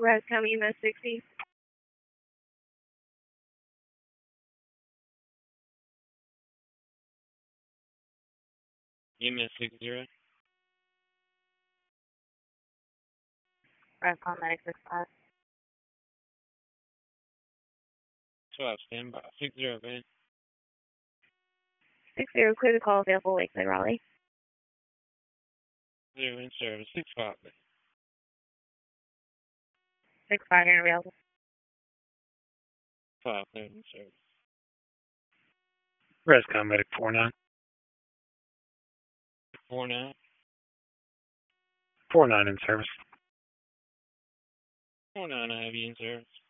Red County EMS 60. EMS 60. Red Medic 65. 12, stand by. 60, man. 60, clear the call available, Lakeside Raleigh. 0 in service. 65, man. 65 here available. 5, in service. Rescom Medic 49. 49. 49 in service. 49, I have you in service.